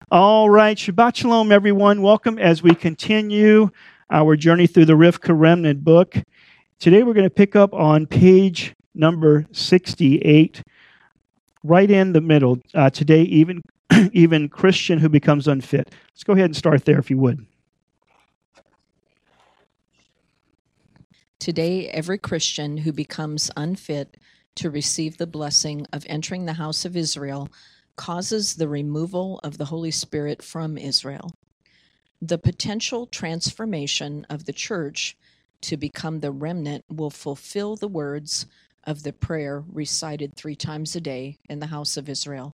All right, Shabbat Shalom, everyone. Welcome as we continue our journey through the Rivka Remnant book. Today we're going to pick up on page number 68, right in the middle. Today, even Christian who becomes unfit. Let's go ahead and start there, if you would. Today, every Christian who becomes unfit to receive the blessing of entering the house of Israel causes the removal of the Holy Spirit from Israel. The potential transformation of the church to become the remnant will fulfill the words of the prayer recited 3 times a day in the house of Israel.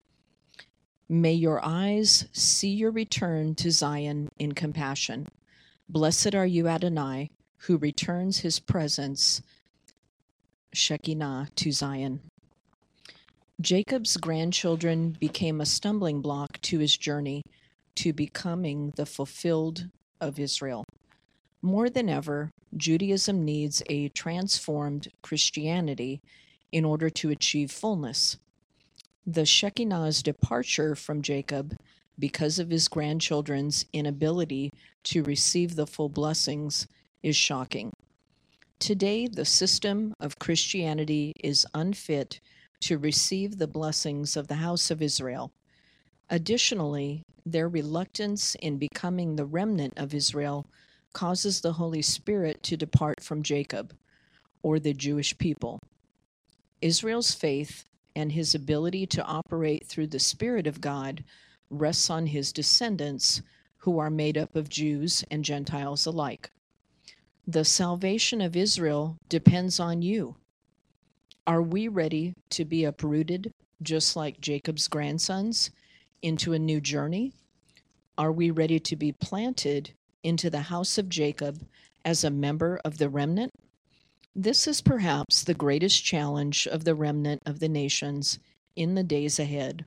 May your eyes see your return to Zion in compassion. Blessed are you, Adonai, who returns his presence, Shekinah, to Zion. Jacob's grandchildren became a stumbling block to his journey to becoming the fulfilled of Israel. More than ever, Judaism needs a transformed Christianity in order to achieve fullness. The Shekinah's departure from Jacob because of his grandchildren's inability to receive the full blessings is shocking. Today, the system of Christianity is unfit to receive the blessings of the house of Israel. Additionally, their reluctance in becoming the remnant of Israel causes the Holy Spirit to depart from Jacob, or the Jewish people. Israel's faith and his ability to operate through the Spirit of God rests on his descendants, who are made up of Jews and Gentiles alike. The salvation of Israel depends on you. Are we ready to be uprooted, just like Jacob's grandsons, into a new journey? Are we ready to be planted into the house of Jacob as a member of the remnant? This is perhaps the greatest challenge of the remnant of the nations in the days ahead.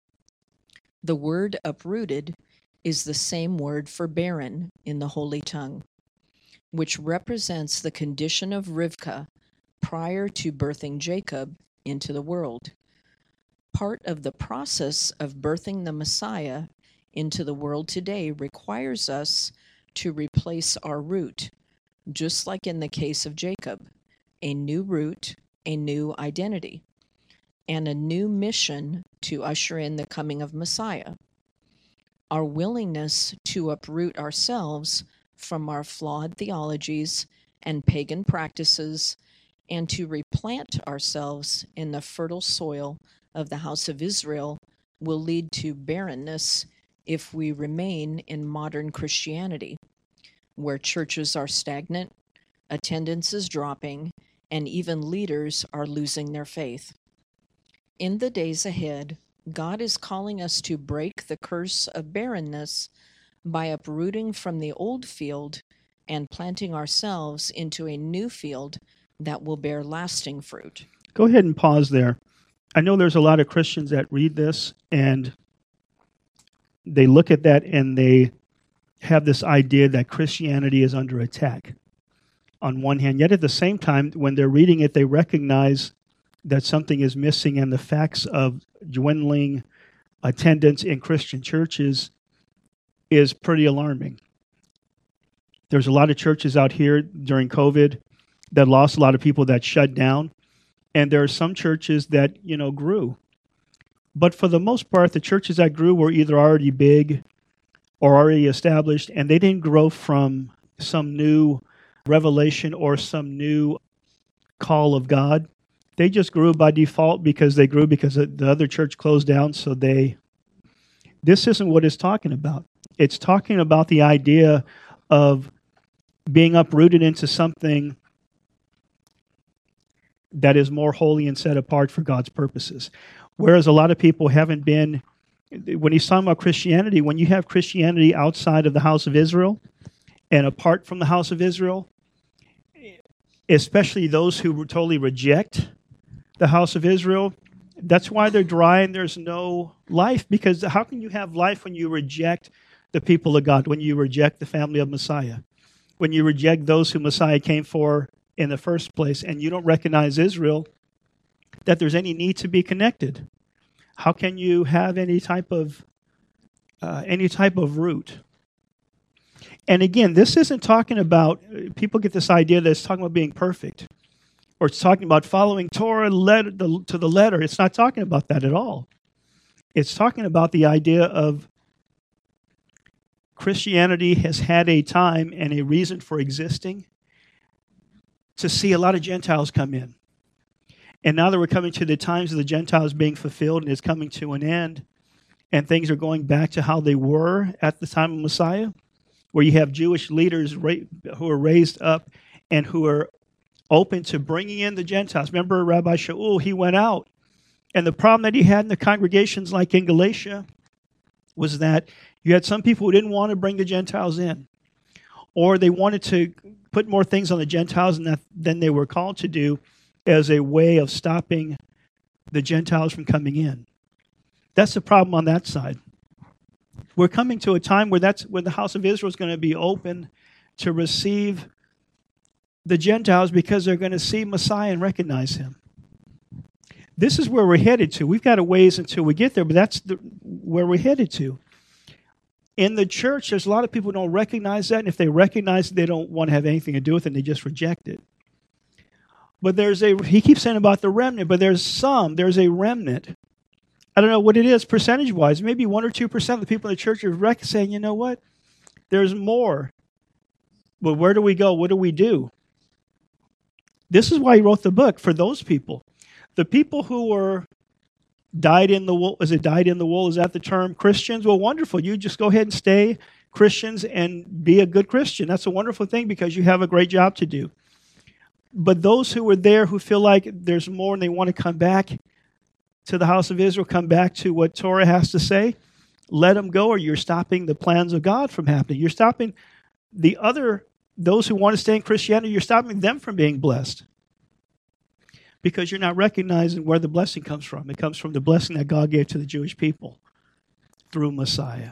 The word uprooted is the same word for barren in the Holy Tongue, which represents the condition of Rivka prior to birthing Jacob into the world. Part of the process of birthing the Messiah into the world today requires us to replace our root, just like in the case of Jacob, a new root, a new identity, and a new mission to usher in the coming of Messiah. Our willingness to uproot ourselves from our flawed theologies and pagan practices and to replant ourselves in the fertile soil of the house of Israel will lead to barrenness if we remain in modern Christianity, where churches are stagnant, attendance is dropping, and even leaders are losing their faith. In the days ahead, God is calling us to break the curse of barrenness by uprooting from the old field and planting ourselves into a new field that will bear lasting fruit. Go ahead and pause there. I know there's a lot of Christians that read this and they look at that and they have this idea that Christianity is under attack on one hand. Yet at the same time, when they're reading it, they recognize that something is missing, and the facts of dwindling attendance in Christian churches is pretty alarming. There's a lot of churches out here during COVID that lost a lot of people, that shut down. And there are some churches that, grew. But for the most part, the churches that grew were either already big or already established, and they didn't grow from some new revelation or some new call of God. They just grew by default because they grew because the other church closed down. This isn't what it's talking about. It's talking about the idea of being uprooted into something that is more holy and set apart for God's purposes. Whereas a lot of people haven't been, when he's talking about Christianity, when you have Christianity outside of the house of Israel and apart from the house of Israel, especially those who totally reject the house of Israel, that's why they're dry and there's no life. Because how can you have life when you reject the people of God, when you reject the family of Messiah, when you reject those who Messiah came for in the first place, and you don't recognize Israel, that there's any need to be connected? How can you have any type of any type of root. And again, this isn't talking about, people get this idea that it's talking about being perfect, or it's talking about following Torah to the letter. It's not talking about that at all. It's talking about the idea of Christianity has had a time and a reason for existing to see a lot of Gentiles come in. And now that we're coming to the times of the Gentiles being fulfilled and it's coming to an end, and things are going back to how they were at the time of Messiah, where you have Jewish leaders who are raised up and who are open to bringing in the Gentiles. Remember Rabbi Shaul, he went out. And the problem that he had in the congregations like in Galatia was that you had some people who didn't want to bring the Gentiles in, or they wanted to put more things on the Gentiles than they were called to do as a way of stopping the Gentiles from coming in. That's the problem on that side. We're coming to a time where the house of Israel is going to be open to receive the Gentiles because they're going to see Messiah and recognize him. This is where we're headed to. We've got a ways until we get there, but that's where we're headed to. In the church, there's a lot of people who don't recognize that, and if they recognize it, they don't want to have anything to do with it, and they just reject it. But he keeps saying about the remnant, but there's a remnant. I don't know what it is percentage-wise. Maybe 1 or 2% of the people in the church are saying, you know what? There's more. But where do we go? What do we do? This is why he wrote the book, for those people. The people who were dyed in the wool, is it dyed in the wool? Is that the term? Christians? Well, wonderful. You just go ahead and stay Christians and be a good Christian. That's a wonderful thing because you have a great job to do. But those who were there who feel like there's more and they want to come back to the house of Israel, come back to what Torah has to say, let them go, or you're stopping the plans of God from happening. You're stopping those who want to stay in Christianity, you're stopping them from being blessed. Because you're not recognizing where the blessing comes from. It comes from the blessing that God gave to the Jewish people through Messiah.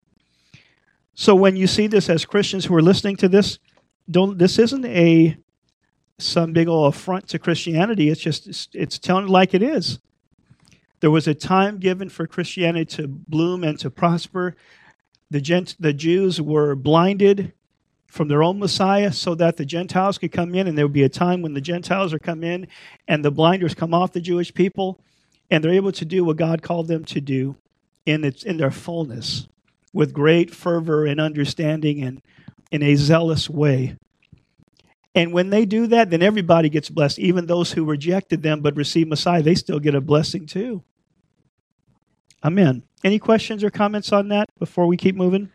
So when you see this as Christians who are listening to this, this isn't some big old affront to Christianity. It's telling it like it is. There was a time given for Christianity to bloom and to prosper. The Jews were blinded from their own Messiah so that the Gentiles could come in, and there would be a time when the Gentiles are come in and the blinders come off the Jewish people, and they're able to do what God called them to do in their fullness with great fervor and understanding and in a zealous way. And when they do that, then everybody gets blessed. Even those who rejected them but received Messiah, they still get a blessing too. Amen. Any questions or comments on that before we keep moving?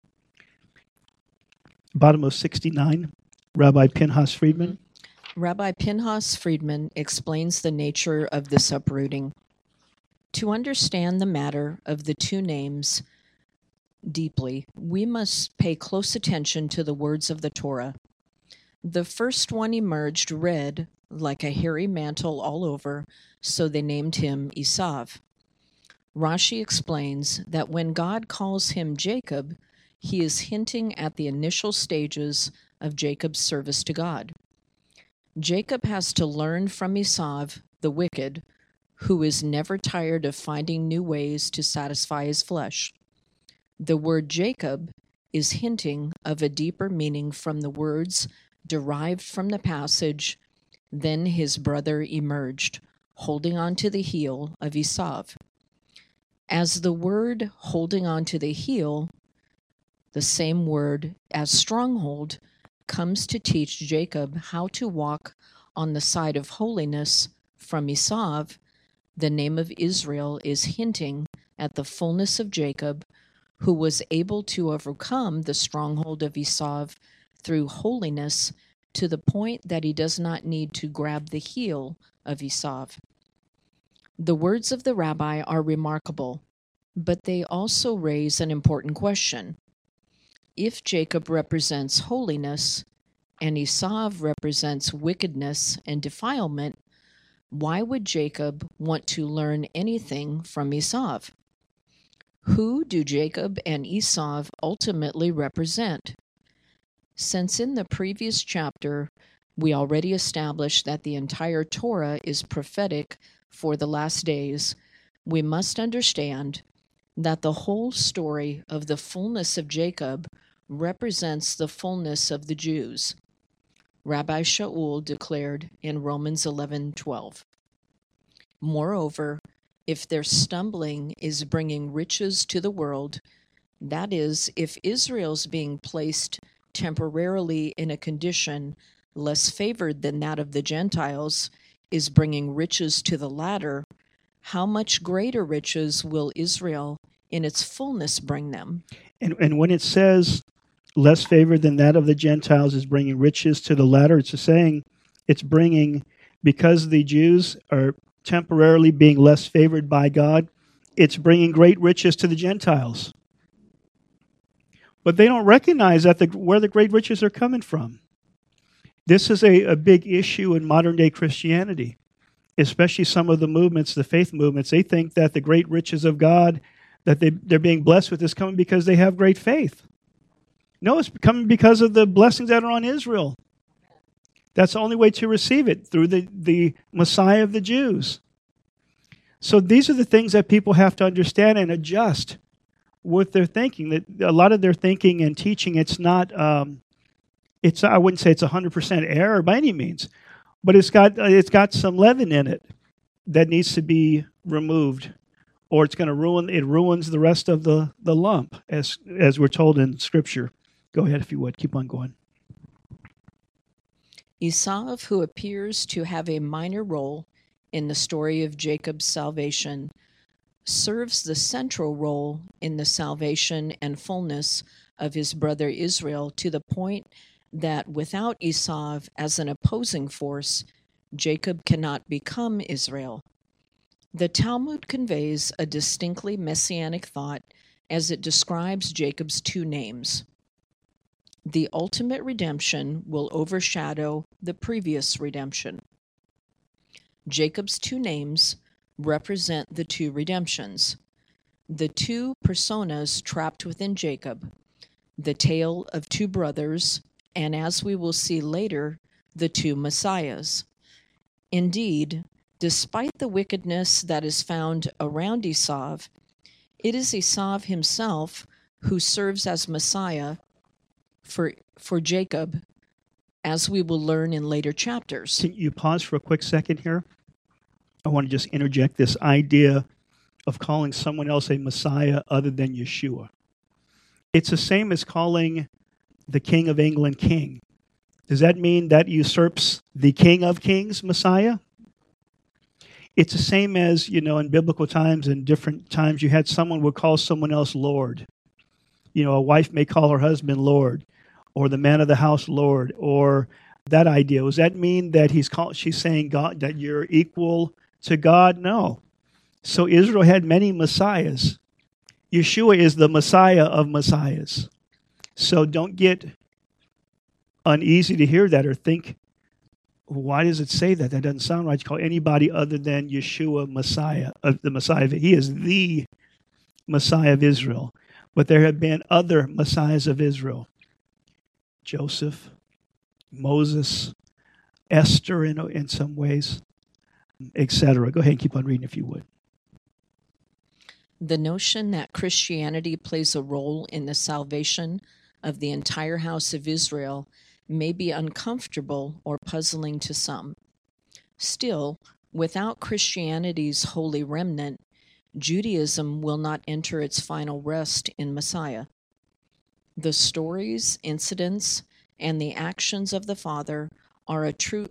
Bottom of 69, Rabbi Pinchas Friedman. Rabbi Pinchas Friedman explains the nature of this uprooting. To understand the matter of the two names deeply, we must pay close attention to the words of the Torah. The first one emerged red, like a hairy mantle all over, so they named him Esav. Rashi explains that when God calls him Jacob, he is hinting at the initial stages of Jacob's service to God. Jacob has to learn from Esav, the wicked, who is never tired of finding new ways to satisfy his flesh. The word Jacob is hinting of a deeper meaning from the words derived from the passage, "Then his brother emerged, holding on to the heel of Esav." As the word holding on to the heel, the same word as stronghold, comes to teach Jacob how to walk on the side of holiness from Esav, the name of Israel is hinting at the fullness of Jacob, who was able to overcome the stronghold of Esav through holiness to the point that he does not need to grab the heel of Esav. The words of the rabbi are remarkable, but they also raise an important question. If Jacob represents holiness and Esav represents wickedness and defilement, why would Jacob want to learn anything from Esav? Who do Jacob and Esav ultimately represent? Since in the previous chapter we already established that the entire Torah is prophetic for the last days, we must understand that the whole story of the fullness of Jacob represents the fullness of the Jews, Rabbi Shaul declared in Romans 11:12. Moreover, if their stumbling is bringing riches to the world, that is, if Israel's being placed temporarily in a condition less favored than that of the Gentiles is bringing riches to the latter, how much greater riches will Israel in its fullness bring them? And when it says less favored than that of the Gentiles is bringing riches to the latter, it's saying it's bringing, because the Jews are temporarily being less favored by God, it's bringing great riches to the Gentiles. But they don't recognize that where the great riches are coming from. This is a big issue in modern-day Christianity, especially some of the movements, the faith movements. They think that the great riches of God that they're being blessed with is coming because they have great faith. No, it's coming because of the blessings that are on Israel. That's the only way to receive it, through the Messiah of the Jews. So these are the things that people have to understand and adjust with their thinking. That a lot of their thinking and teaching, it's not, I wouldn't say it's 100% error by any means, but it's got some leaven in it that needs to be removed, or it's going to ruins the rest of the lump, as we're told in Scripture. Go ahead, if you would. Keep on going. Esau, who appears to have a minor role in the story of Jacob's salvation, serves the central role in the salvation and fullness of his brother Israel, to the point that without Esau as an opposing force, Jacob cannot become Israel. The Talmud conveys a distinctly messianic thought as it describes Jacob's two names. The ultimate redemption will overshadow the previous redemption. Jacob's two names represent the two redemptions, the two personas trapped within Jacob, the tale of two brothers, and as we will see later, the two messiahs. Indeed, despite the wickedness that is found around Esau, it is Esau himself who serves as Messiah for Jacob, as we will learn in later chapters. Can you pause for a quick second here? I want to just interject this idea of calling someone else a Messiah other than Yeshua. It's the same as calling the King of England king. Does that mean that usurps the King of Kings, Messiah? It's the same as, in biblical times and different times, you had someone would call someone else Lord. A wife may call her husband Lord, or the man of the house Lord, or that idea. Does that mean that she's saying God, that you're equal to God? No. So Israel had many messiahs. Yeshua is the Messiah of messiahs. So don't get uneasy to hear that or think, why does it say that? That doesn't sound right. You call anybody other than Yeshua Messiah, the Messiah. He is the Messiah of Israel. But there have been other messiahs of Israel. Joseph, Moses, Esther in some ways, etc. Go ahead and keep on reading if you would. The notion that Christianity plays a role in the salvation of the entire house of Israel may be uncomfortable or puzzling to some. Still, without Christianity's holy remnant, Judaism will not enter its final rest in Messiah. The stories, incidents, and the actions of the fathers are a true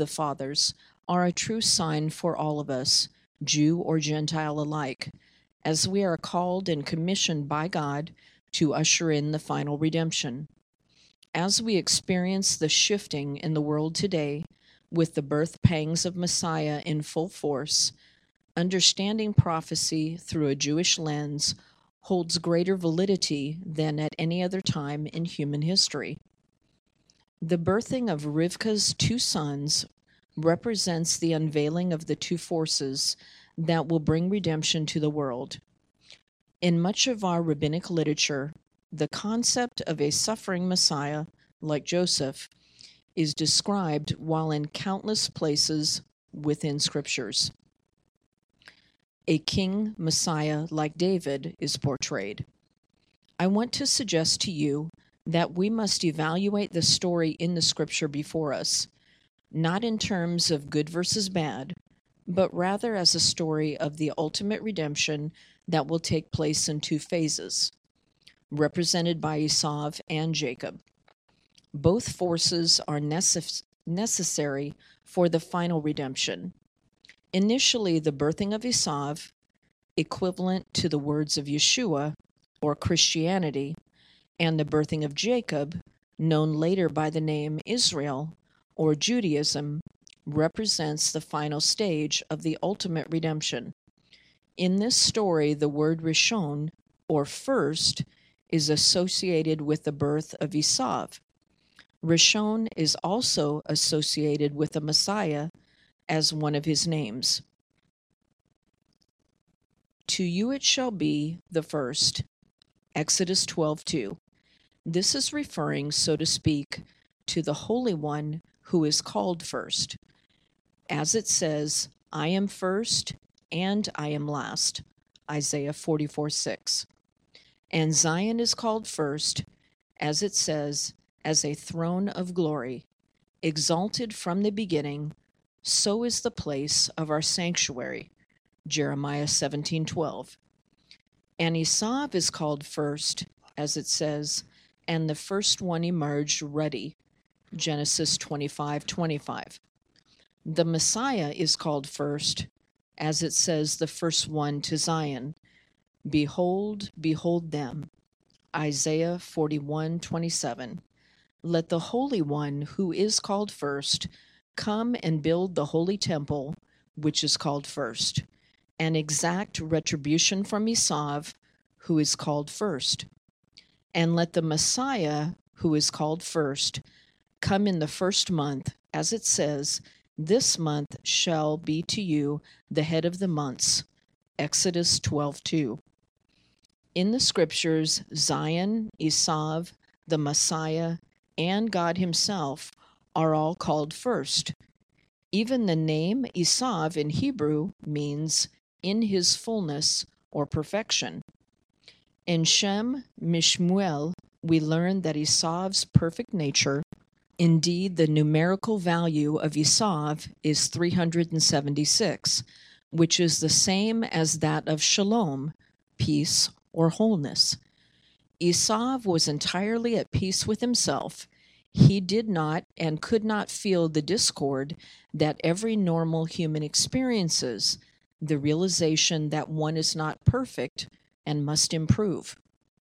sign for all of us, Jew or Gentile alike, as we are called and commissioned by God to usher in the final redemption. As we experience the shifting in the world today, with the birth pangs of Messiah in full force, understanding prophecy through a Jewish lens holds greater validity than at any other time in human history. The birthing of Rivka's two sons represents the unveiling of the two forces that will bring redemption to the world. In much of our rabbinic literature, the concept of a suffering Messiah, like Joseph, is described while in countless places within scriptures. A king Messiah like David is portrayed. I want to suggest to you that we must evaluate the story in the scripture before us, not in terms of good versus bad, but rather as a story of the ultimate redemption that will take place in two phases, represented by Esau and Jacob. Both forces are necessary for the final redemption. Initially, the birthing of Esau, equivalent to the words of Yeshua, or Christianity, and the birthing of Jacob, known later by the name Israel, or Judaism, represents the final stage of the ultimate redemption. In this story, the word Rishon, or first, is associated with the birth of Esau. Rishon is also associated with the Messiah as one of his names. To you it shall be the first. Exodus 12:2. This is referring, so to speak, to the Holy One who is called first. As it says, I am first and I am last. Isaiah 44:6. And Zion is called first, as it says, as a throne of glory, exalted from the beginning, so is the place of our sanctuary. Jeremiah 17:12. And Esau is called first, as it says, and the first one emerged ruddy. Genesis 25:25. The Messiah is called first, as it says, the first one to Zion. Behold, behold them. Isaiah 41:27. Let the Holy One who is called first come and build the holy temple, which is called first, and exact retribution from Esau, who is called first. And let the Messiah, who is called first, come in the first month, as it says, this month shall be to you the head of the months. Exodus 12:2. In the scriptures, Zion, Esau, the Messiah, and God himself are all called first. Even the name Esau in Hebrew means in his fullness or perfection. In Shem Mishmuel, we learn that Esau's perfect nature, indeed the numerical value of Esau is 376, which is the same as that of Shalom, peace or wholeness. Esau was entirely at peace with himself. He did not and could not feel the discord that every normal human experiences, the realization that one is not perfect and must improve.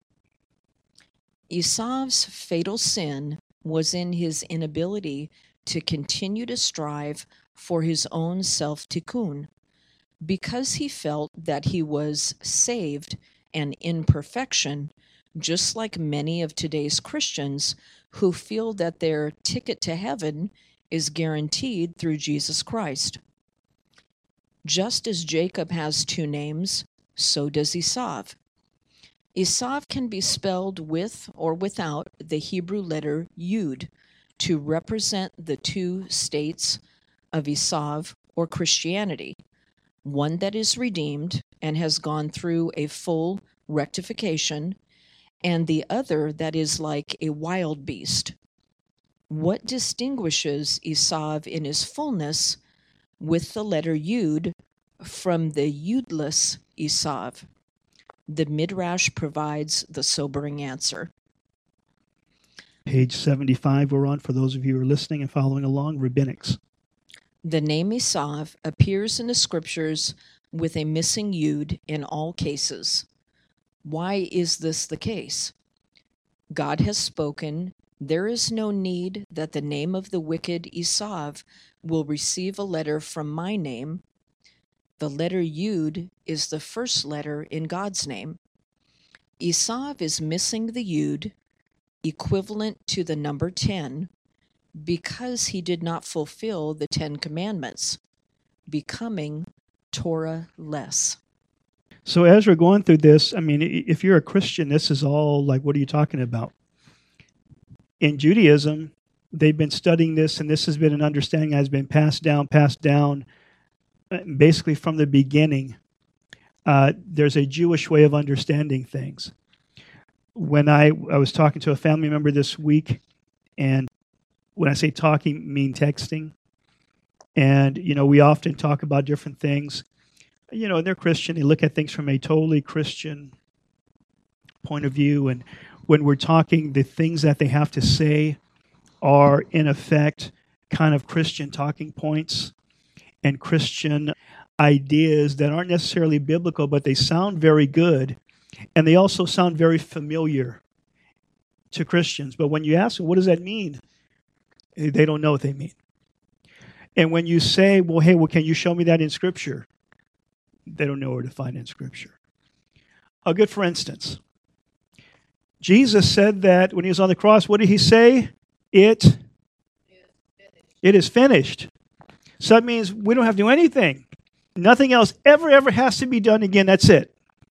Esau's fatal sin was in his inability to continue to strive for his own self-tikkun, because he felt that he was saved and in perfection, just like many of today's Christians who feel that their ticket to heaven is guaranteed through Jesus Christ. Just as Jacob has two names, so does Esau. Esau can be spelled with or without the Hebrew letter Yud to represent the two states of Esau or Christianity, one that is redeemed and has gone through a full rectification, and the other that is like a wild beast. What distinguishes Esau in his fullness with the letter Yud from the Yudless Esau? The Midrash provides the sobering answer. Page 75 we're on, for those of you who are listening and following along, Rabbinics. The name Esau appears in the scriptures with a missing Yud in all cases. Why is this the case? God has spoken, there is no need that the name of the wicked Esau will receive a letter from my name. The letter Yud is the first letter in God's name. Esau is missing the Yud, equivalent to the number 10, because he did not fulfill the 10 commandments, becoming Torah-less. So as we're going through this, I mean, if you're a Christian, this is all like, what are you talking about? In Judaism, they've been studying this, and this has been an understanding that has been passed down, basically from the beginning. there's a Jewish way of understanding things. When I was talking to a family member this week, and when I say talking, I mean texting. And, we often talk about different things. They're Christian. They look at things from a totally Christian point of view. And when we're talking, the things that they have to say are, in effect, kind of Christian talking points and Christian ideas that aren't necessarily biblical, but they sound very good. And they also sound very familiar to Christians. But when you ask them, what does that mean? They don't know what they mean. And when you say, can you show me that in Scripture? They don't know where to find it in Scripture. A good for instance. Jesus said that when he was on the cross, what did he say? It is finished. So that means we don't have to do anything. Nothing else ever has to be done again. That's it.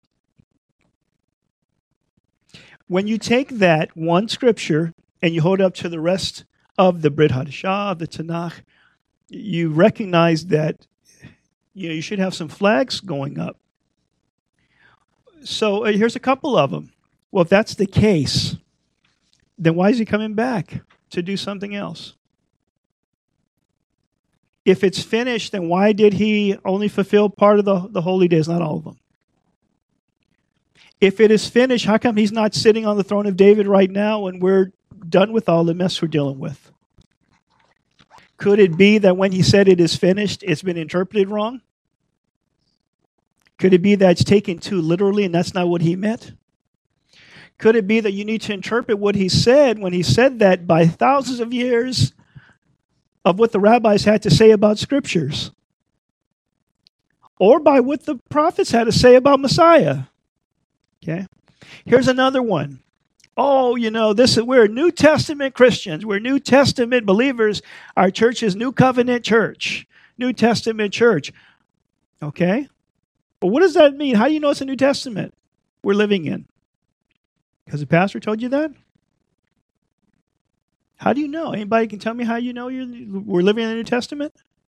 When you take that one Scripture and you hold it up to the rest of the Brit Hadashah, of the Tanakh, you recognize that you should have some flags going up. So here's a couple of them. Well, if that's the case, then why is he coming back to do something else? If it's finished, then why did he only fulfill part of the holy days, not all of them? If it is finished, how come he's not sitting on the throne of David right now and we're done with all the mess we're dealing with? Could it be that when he said it is finished, it's been interpreted wrong? Could it be that it's taken too literally and that's not what he meant? Could it be that you need to interpret what he said when he said that by thousands of years of what the rabbis had to say about Scriptures? Or by what the prophets had to say about Messiah? Okay. Here's another one. We're New Testament Christians. We're New Testament believers. Our church is New Covenant Church. New Testament Church. Okay. But what does that mean? How do you know it's a New Testament we're living in? Because the pastor told you that? How do you know? Anybody can tell me how you know we're living in the New Testament?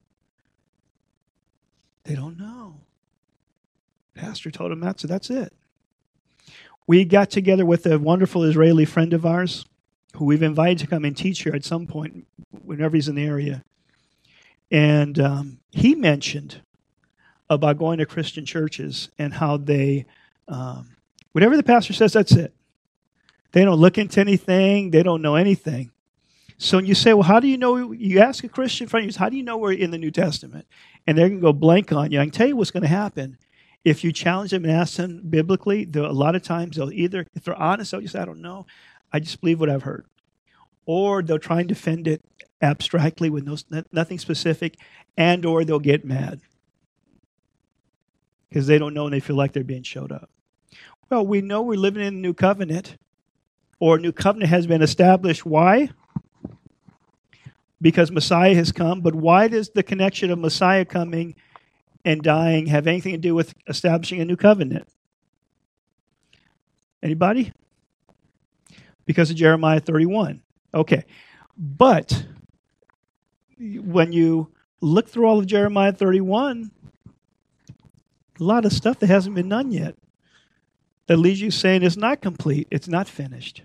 They don't know. Pastor told them that, so that's it. We got together with a wonderful Israeli friend of ours who we've invited to come and teach here at some point whenever he's in the area. And he mentioned about going to Christian churches and how they, whatever the pastor says, that's it. They don't look into anything. They don't know anything. So when you say, well, how do you know? You ask a Christian friend, how do you know we're in the New Testament? And they're going to go blank on you. I can tell you what's going to happen. If you challenge them and ask them biblically, a lot of times they'll either, if they're honest, they'll just say, I don't know. I just believe what I've heard. Or they'll try and defend it abstractly with nothing specific, and or they'll get mad because they don't know and they feel like they're being showed up. Well, we know we're living in a new covenant, or a new covenant has been established. Why? Because Messiah has come. But why does the connection of Messiah coming and dying have anything to do with establishing a new covenant? Anybody? Because of Jeremiah 31. Okay. But when you look through all of Jeremiah 31, a lot of stuff that hasn't been done yet that leaves you saying it's not complete, it's not finished.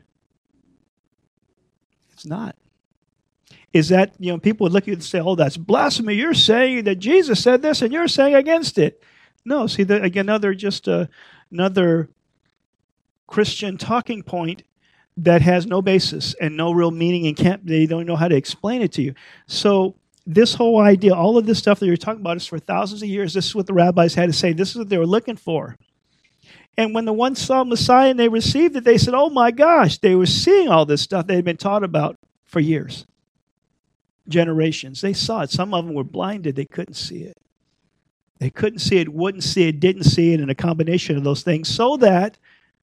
It's not. Is that, people would look at you and say, oh, that's blasphemy. You're saying that Jesus said this and you're saying against it. No, see, another Christian talking point that has no basis and no real meaning and they don't know how to explain it to you. So this whole idea, all of this stuff that you're talking about is for thousands of years. This is what the rabbis had to say. This is what they were looking for. And when the ones saw Messiah and they received it, they said, oh my gosh, they were seeing all this stuff they had been taught about for years. Generations. They saw it. Some of them were blinded. They couldn't see it. They couldn't see it, wouldn't see it, didn't see it, and a combination of those things so that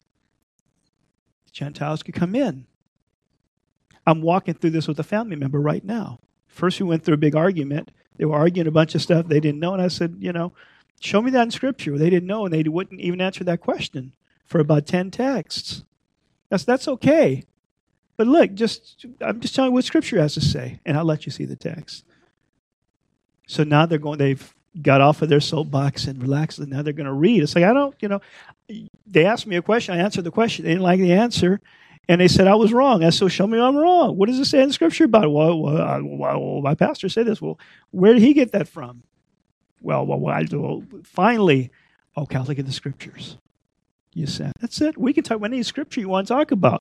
Gentiles could come in. I'm walking through this with a family member right now. First, we went through a big argument. They were arguing a bunch of stuff they didn't know, and I said, show me that in Scripture. They didn't know, and they wouldn't even answer that question for about 10 texts. That's okay. But look, I'm just telling you what Scripture has to say, and I'll let you see the text. So now they've got off of their soapbox and relaxed, and now they're going to read. It's like, I don't, they asked me a question. I answered the question. They didn't like the answer. And they said I was wrong. I said, so show me I'm wrong. What does it say in the scripture about it? Well, my pastor said this. Well, where did he get that from? Finally, okay, I'll look at the scriptures. You said, that's it. We can talk about any scripture you want to talk about.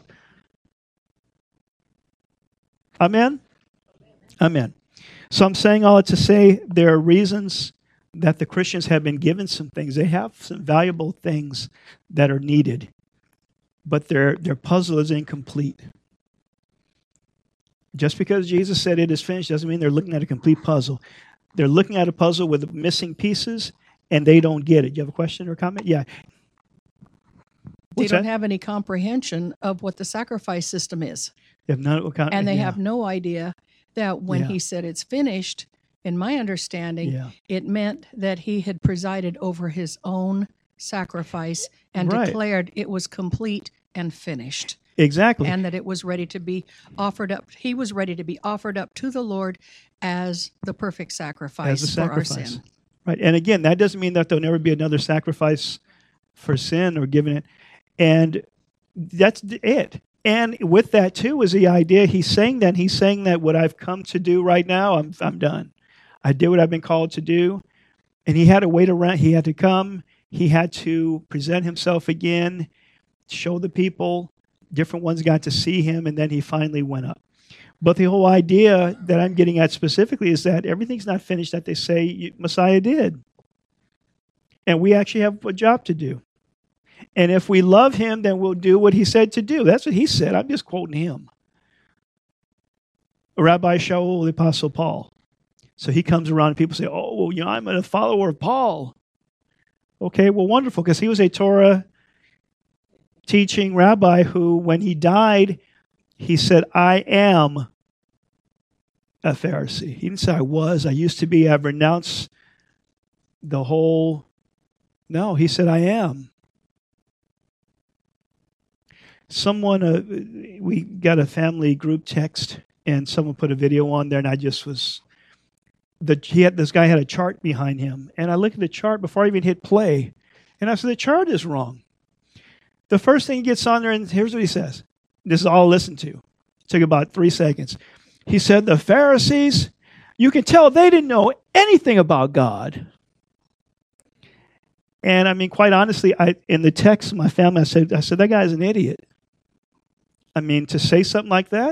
Amen? Amen. So I'm saying all that to say there are reasons that the Christians have been given some things. They have some valuable things that are needed, but their puzzle is incomplete. Just because Jesus said it is finished doesn't mean they're looking at a complete puzzle. They're looking at a puzzle with missing pieces, and they don't get it. You have a question or comment? Yeah. They don't have any comprehension of what the sacrifice system is. They have none, and they have no idea that when he said it's finished, in my understanding, it meant that he had presided over his own sacrifice and declared it was complete and finished. Exactly. And that it was ready to be offered up. He was ready to be offered up to the Lord as the perfect sacrifice for our sin. Right. And again, that doesn't mean that there'll never be another sacrifice for sin or giving it. And that's it. And with that, too, is the idea he's saying that what I've come to do right now, I'm done. I did what I've been called to do. And he had to wait around. He had to come. He had to present himself again, show the people. Different ones got to see him, and then he finally went up. But the whole idea that I'm getting at specifically is that everything's not finished that they say Messiah did. And we actually have a job to do. And if we love him, then we'll do what he said to do. That's what he said. I'm just quoting him. Rabbi Shaul, the Apostle Paul. So he comes around and people say, oh, well, I'm a follower of Paul. Okay, well, wonderful, because he was a Torah teaching rabbi who, when he died, he said, I am a Pharisee. He didn't say I was, I used to be, I've renounced the whole. No, he said, I am. We got a family group text, and someone put a video on there, and I just was, this guy had a chart behind him, and I looked at the chart before I even hit play, and I said, the chart is wrong. The first thing he gets on there, and here's what he says. This is all I'll listen to. It took about 3 seconds. He said, the Pharisees, you can tell they didn't know anything about God. And I mean, quite honestly, in the text, my family, I said, that guy's an idiot. I mean, to say something like that,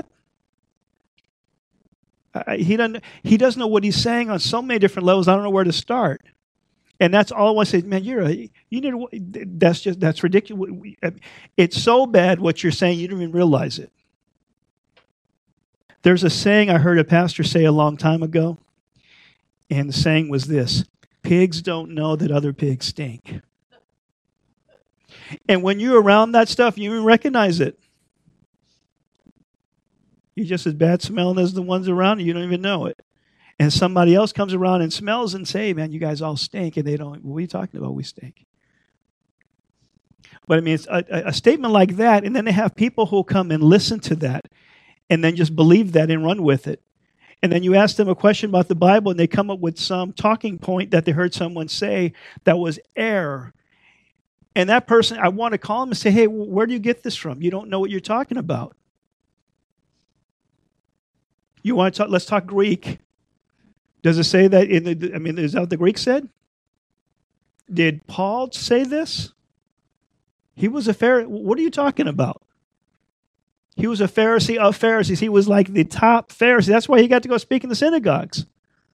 he doesn't know what he's saying on so many different levels. I don't know where to start. And that's all I want to say. Man, that's ridiculous. It's so bad what you're saying, you don't even realize it. There's a saying I heard a pastor say a long time ago, and the saying was this: pigs don't know that other pigs stink. And when you're around that stuff, you even recognize it. You're just as bad smelling as the ones around you. You don't even know it. And somebody else comes around and smells and say, man, you guys all stink. And they don't, what are you talking about? We stink. But I mean, it's a statement like that, and then they have people who come and listen to that and then just believe that and run with it. And then you ask them a question about the Bible, and they come up with some talking point that they heard someone say that was error. And that person, I want to call them and say, hey, where do you get this from? You don't know what you're talking about. You want to talk? Let's talk Greek. Does it say that is that what the Greek said? Did Paul say this? He was a Pharisee. What are you talking about? He was a Pharisee of Pharisees. He was like the top Pharisee. That's why he got to go speak in the synagogues.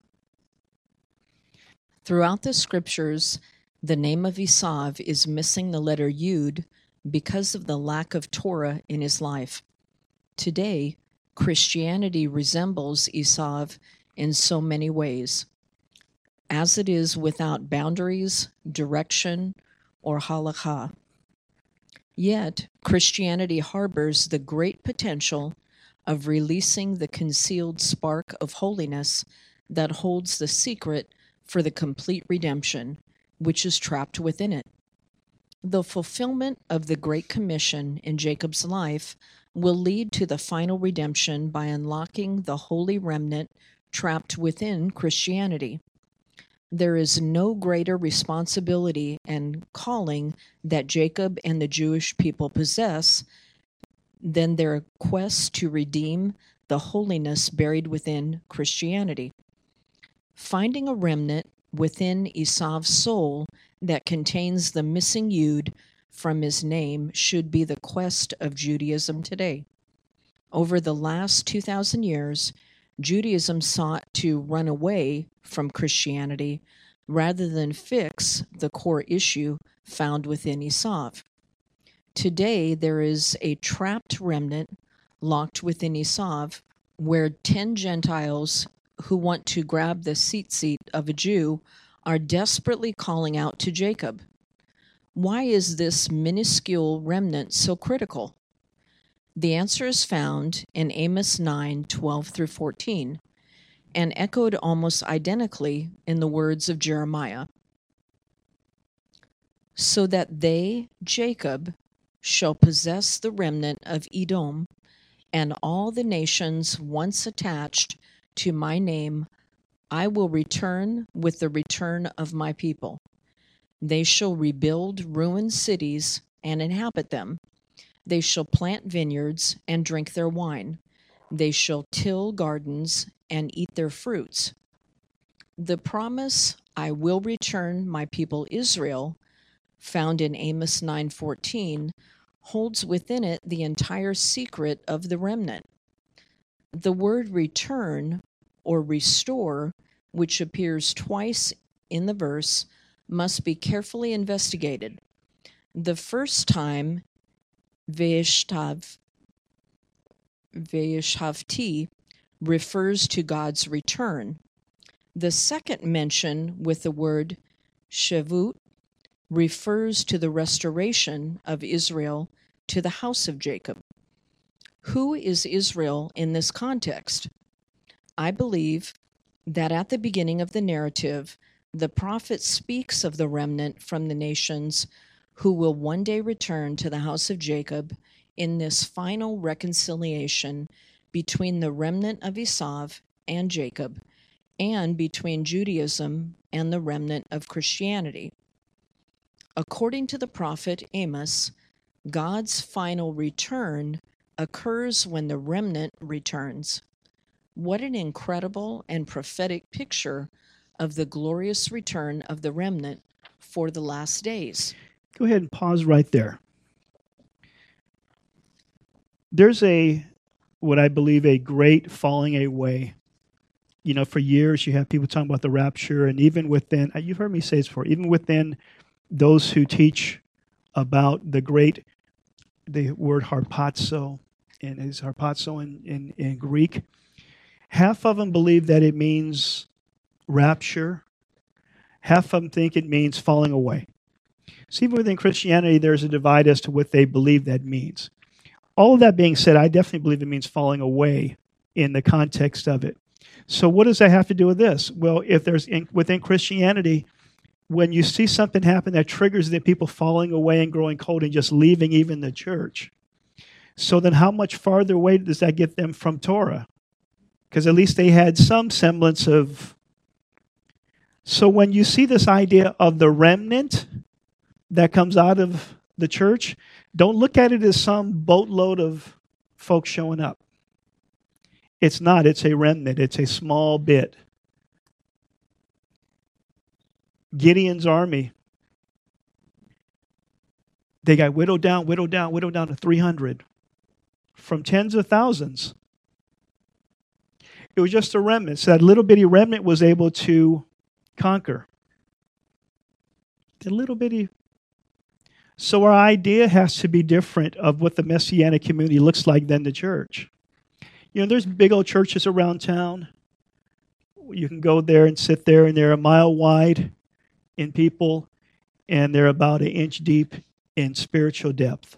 Throughout the scriptures, the name of Esav is missing the letter Yud because of the lack of Torah in his life. Today, Christianity resembles Esav in so many ways, as it is without boundaries, direction, or halakha. Yet, Christianity harbors the great potential of releasing the concealed spark of holiness that holds the secret for the complete redemption, which is trapped within it. The fulfillment of the Great Commission in Jacob's life will lead to the final redemption by unlocking the holy remnant trapped within Christianity. There is no greater responsibility and calling that Jacob and the Jewish people possess than their quest to redeem the holiness buried within Christianity. Finding a remnant within Esau's soul that contains the missing yud from his name should be the quest of Judaism today. Over the last 2,000 years, Judaism sought to run away from Christianity rather than fix the core issue found within Esau. Today, there is a trapped remnant locked within Esau, where 10 Gentiles who want to grab the seat of a Jew are desperately calling out to Jacob. Why is this minuscule remnant so critical? The answer is found in Amos 9:12 through 14, and echoed almost identically in the words of Jeremiah. So that they, Jacob, shall possess the remnant of Edom, and all the nations once attached to my name, I will return with the return of my people. They shall rebuild ruined cities and inhabit them. They shall plant vineyards and drink their wine. They shall till gardens and eat their fruits. The promise, I will return my people Israel, found in Amos 9:14, holds within it the entire secret of the remnant. The word return or restore, which appears twice in the verse, must be carefully investigated. The first time, Ve'yeshavti, refers to God's return. The second mention with the word Shavut refers to the restoration of Israel to the house of Jacob. Who is Israel in this context? I believe that at the beginning of the narrative, the prophet speaks of the remnant from the nations who will one day return to the house of Jacob in this final reconciliation between the remnant of Esau and Jacob, and between Judaism and the remnant of Christianity. According to the prophet Amos, God's final return occurs when the remnant returns. What an incredible and prophetic picture of the glorious return of the remnant for the last days. Go ahead and pause right there. There's what I believe, a great falling away. You know, for years you have people talking about the rapture, and even within, you've heard me say this before, even within those who teach about the word harpazo, and is harpazo in Greek, half of them believe that it means rapture. Half of them think it means falling away. So even within Christianity, there's a divide as to what they believe that means. All of that being said, I definitely believe it means falling away in the context of it. So what does that have to do with this? Well, if within Christianity, when you see something happen that triggers the people falling away and growing cold and just leaving even the church, so then how much farther away does that get them from Torah? Because at least they had some semblance of... So when you see this idea of the remnant that comes out of the church, don't look at it as some boatload of folks showing up. It's not. It's a remnant. It's a small bit. Gideon's army, they got whittled down to 300 from tens of thousands. It was just a remnant. So that little bitty remnant was able to conquer. The little bitty. So our idea has to be different of what the Messianic community looks like than the church. You know, there's big old churches around town. You can go there and sit there, and they're a mile wide in people, and they're about an inch deep in spiritual depth.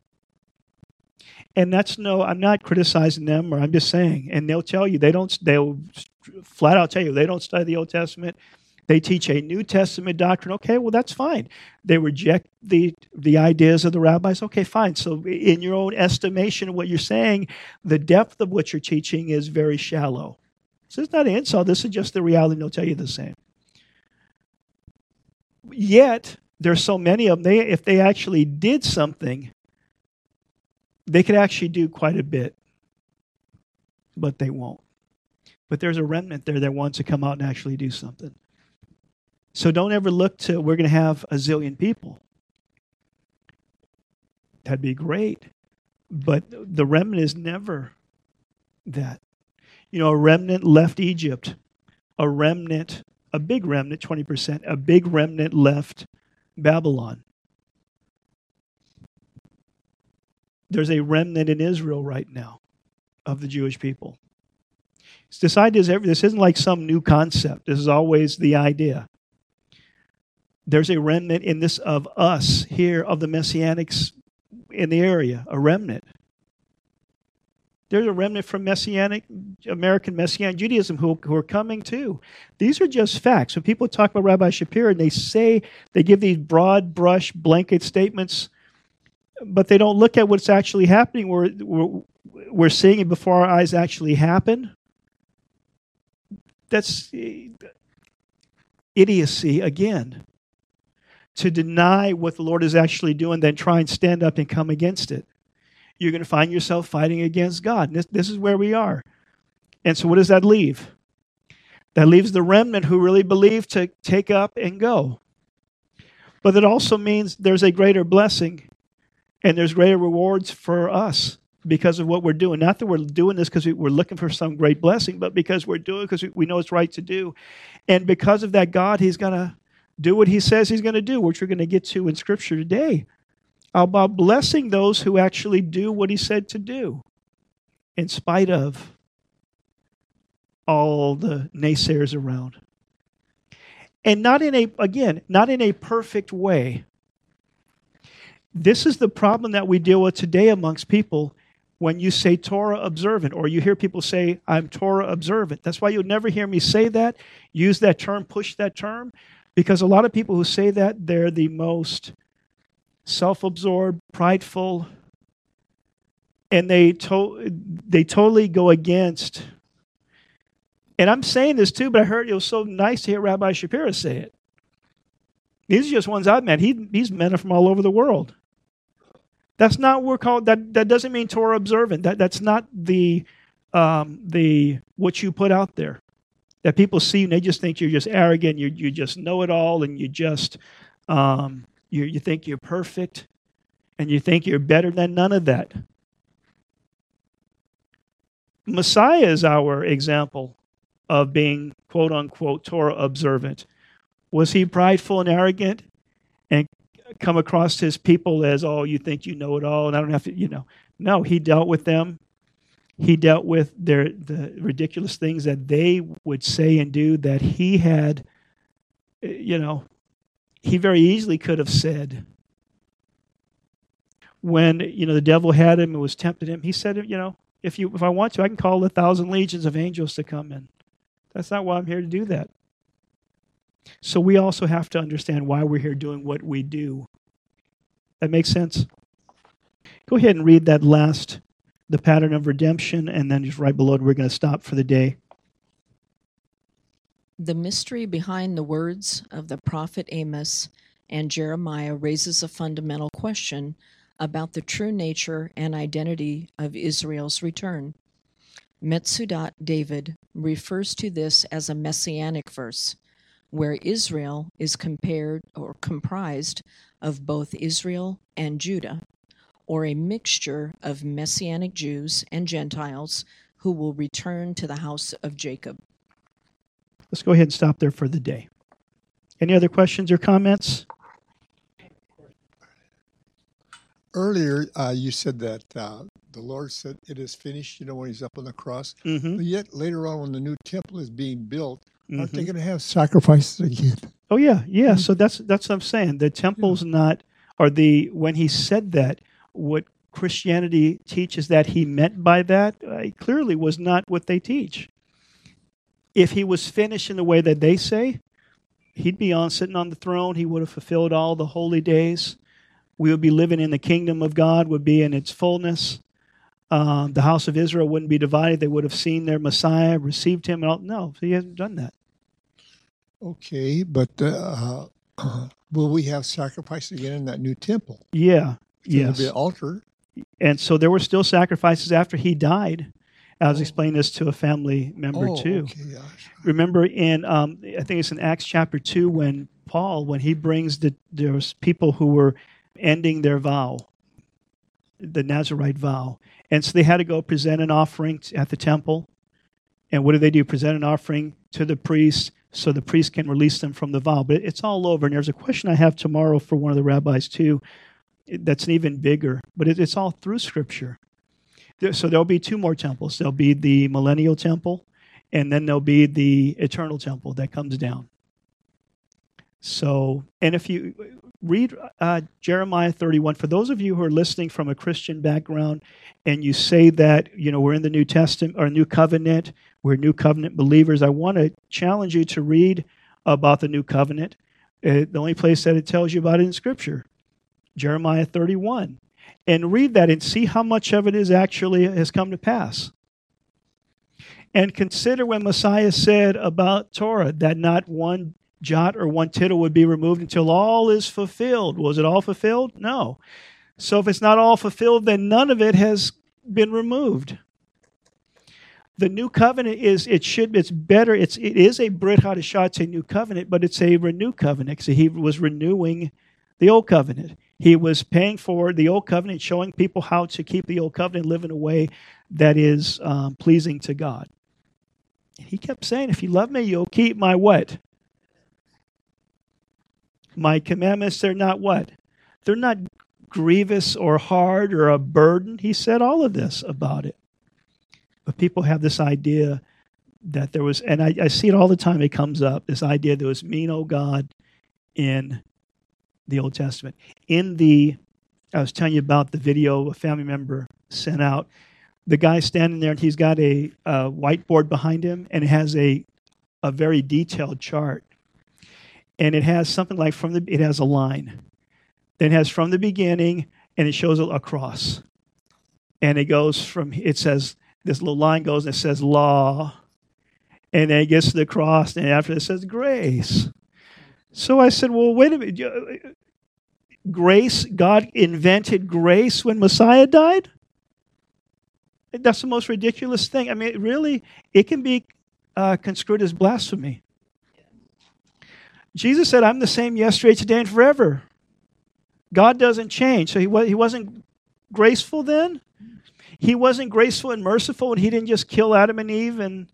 And I'm not criticizing them, or I'm just saying, and they'll tell you, they'll flat out tell you, they don't study the Old Testament. They teach a New Testament doctrine. Okay, well, that's fine. They reject the ideas of the rabbis. Okay, fine. So in your own estimation of what you're saying, the depth of what you're teaching is very shallow. So it's not an insult. This is just the reality, and they'll tell you the same. Yet, there's so many of them, if they actually did something, they could actually do quite a bit. But they won't. But there's a remnant there that wants to come out and actually do something. So don't ever look to, we're going to have a zillion people. That'd be great. But the remnant is never that. You know, a remnant left Egypt. A remnant, a big remnant, 20%, a big remnant left Babylon. There's a remnant in Israel right now of the Jewish people. This idea is this isn't like some new concept. This is always the idea. There's a remnant in this of us here, of the Messianics in the area, a remnant. There's a remnant from American Messianic Judaism who are coming too. These are just facts. When people talk about Rabbi Shapiro and they give these broad brush blanket statements, but they don't look at what's actually happening. We're seeing it before our eyes actually happen. That's idiocy again. To deny what the Lord is actually doing, then try and stand up and come against it. You're going to find yourself fighting against God. This is where we are. And so what does that leave? That leaves the remnant who really believe to take up and go. But it also means there's a greater blessing and there's greater rewards for us because of what we're doing. Not that we're doing this because we're looking for some great blessing, but because we're doing it because we know it's right to do. And because of that, God, He's going to do what He says He's going to do, which we're going to get to in Scripture today, about blessing those who actually do what He said to do, in spite of all the naysayers around. And not in a perfect way. This is the problem that we deal with today amongst people when you say Torah observant, or you hear people say, I'm Torah observant. That's why you'll never hear me say that, use that term, push that term, because a lot of people who say that, they're the most self-absorbed, prideful, and they totally go against. And I'm saying this too, but I heard it was so nice to hear Rabbi Shapiro say it. These are just ones I've met. He's met them from all over the world. That's not what we're called. That doesn't mean Torah observant. That's not the what you put out there. That people see and they just think you're just arrogant. You just know it all, and you just you think you're perfect, and you think you're better than none of that. Messiah is our example of being quote unquote Torah observant. Was he prideful and arrogant and come across his people as, oh, you think you know it all and I don't have to, No, he dealt with them. He dealt with the ridiculous things that they would say and do that he had, he very easily could have said. When, the devil had him and was tempted him, he said, if I want to, I can call 1,000 legions of angels to come in. That's not why I'm here to do that. So we also have to understand why we're here doing what we do. That makes sense? Go ahead and read that the pattern of redemption, and then just right below it, we're going to stop for the day. The mystery behind the words of the prophet Amos and Jeremiah raises a fundamental question about the true nature and identity of Israel's return. Metsudat David refers to this as a messianic verse, where Israel is compared or comprised of both Israel and Judah, or a mixture of Messianic Jews and Gentiles who will return to the house of Jacob. Let's go ahead and stop there for the day. Any other questions or comments? Earlier, you said that the Lord said it is finished, when He's up on the cross. Mm-hmm. But yet, later on, when the new temple is being built, aren't they going to have sacrifices again? Oh, yeah. Mm-hmm. So that's what I'm saying. The temple's not, when He said that, what Christianity teaches that He meant by that clearly was not what they teach. If He was finished in the way that they say, He'd be sitting on the throne. He would have fulfilled all the holy days. We would be living in the kingdom of God, would be in its fullness. The house of Israel wouldn't be divided. They would have seen their Messiah, received Him. And all. No, He hasn't done that. Okay, but Will we have sacrifice again in that new temple? Yeah. So there'll Yes. be an altar. And so there were still sacrifices after he died. I was explaining this to a family member too. Okay, yeah. Remember in, I think it's in Acts chapter 2 when Paul, when he brings there's people who were ending their vow, the Nazirite vow. And so they had to go present an offering at the temple. And what do? Present an offering to the priest so the priest can release them from the vow. But it's all over. And there's a question I have tomorrow for one of the rabbis too that's even bigger. But it's all through Scripture. So there'll be 2 more temples. There'll be the millennial temple, and then there'll be the eternal temple that comes down. So, and if you read Jeremiah 31, for those of you who are listening from a Christian background, and you say that, we're in the New Testament or New Covenant, we're New Covenant believers, I want to challenge you to read about the New Covenant. The only place that it tells you about it in Scripture, Jeremiah 31. And read that and see how much of it is actually has come to pass. And consider when Messiah said about Torah that not one jot or one tittle would be removed until all is fulfilled. Was it all fulfilled? No. So if it's not all fulfilled, then none of it has been removed. The new covenant is better. It is a Brit Hadashah, it's a new covenant, but it's a renewed covenant. So he was renewing the old covenant. He was paying for the old covenant, showing people how to keep the old covenant, live in a way that is pleasing to God. He kept saying, if you love me, you'll keep my what? My commandments, they're not what? They're not grievous or hard or a burden. He said all of this about it. But people have this idea that there was, and I see it all the time, it comes up, this idea there was mean, oh God, in the Old Testament. I was telling you about the video a family member sent out. The guy standing there, and he's got a whiteboard behind him, and it has a very detailed chart. And it has something like it has a line. Then it has from the beginning, and it shows a cross. And it says, this little line goes, and it says law. And then it gets to the cross, and after it says grace. So I said, well, wait a minute. Grace, God invented grace when Messiah died? That's the most ridiculous thing. I mean, really, it can be construed as blasphemy. Jesus said, I'm the same yesterday, today, and forever. God doesn't change. So he wasn't graceful then? He wasn't graceful and merciful, and he didn't just kill Adam and Eve. And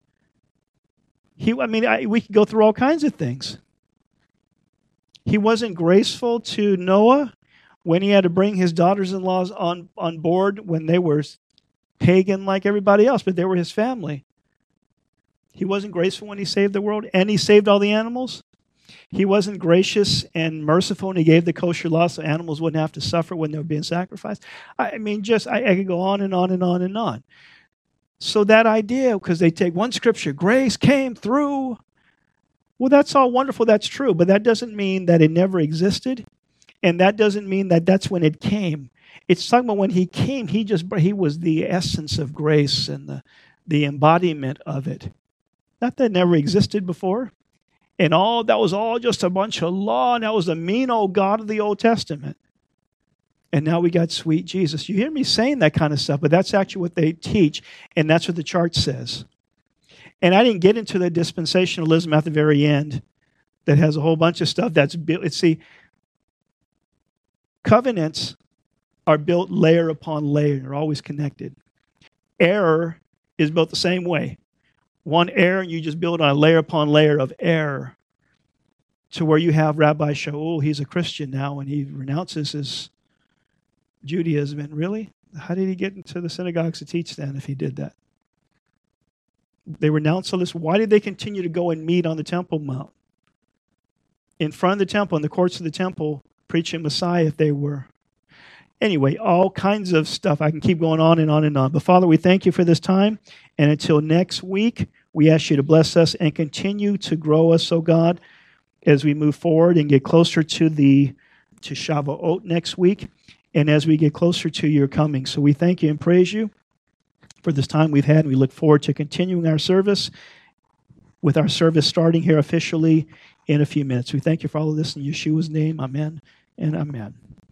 we could go through all kinds of things. He wasn't graceful to Noah when he had to bring his daughters-in-law on board when they were pagan like everybody else, but they were his family. He wasn't graceful when he saved the world, and he saved all the animals. He wasn't gracious and merciful when he gave the kosher law so animals wouldn't have to suffer when they were being sacrificed. I could go on and on and on and on. So that idea, because they take one scripture, grace came through. Well, that's all wonderful, that's true, but that doesn't mean that it never existed, and that doesn't mean that that's when it came. It's talking about when he came, he was the essence of grace and the embodiment of it. Not that it never existed before, and that was all just a bunch of law, and that was the mean old God of the Old Testament. And now we got sweet Jesus. You hear me saying that kind of stuff, but that's actually what they teach, and that's what the chart says. And I didn't get into the dispensationalism at the very end that has a whole bunch of stuff that's built. See, covenants are built layer upon layer. They're always connected. Error is built the same way. One error, and you just build on a layer upon layer of error to where you have rabbis show, oh, he's a Christian now, and he renounces his Judaism. And really? How did he get into the synagogues to teach then if he did that? They renounced all this. Why did they continue to go and meet on the Temple Mount? In front of the temple, in the courts of the temple, preaching Messiah if they were. Anyway, all kinds of stuff. I can keep going on and on and on. But Father, we thank you for this time. And until next week, we ask you to bless us and continue to grow us, oh God, as we move forward and get closer to Shavuot next week, and as we get closer to your coming. So we thank you and praise you for this time we've had, and we look forward to continuing our service, with our service starting here officially in a few minutes. We thank you for all of this in Yeshua's name. Amen and amen.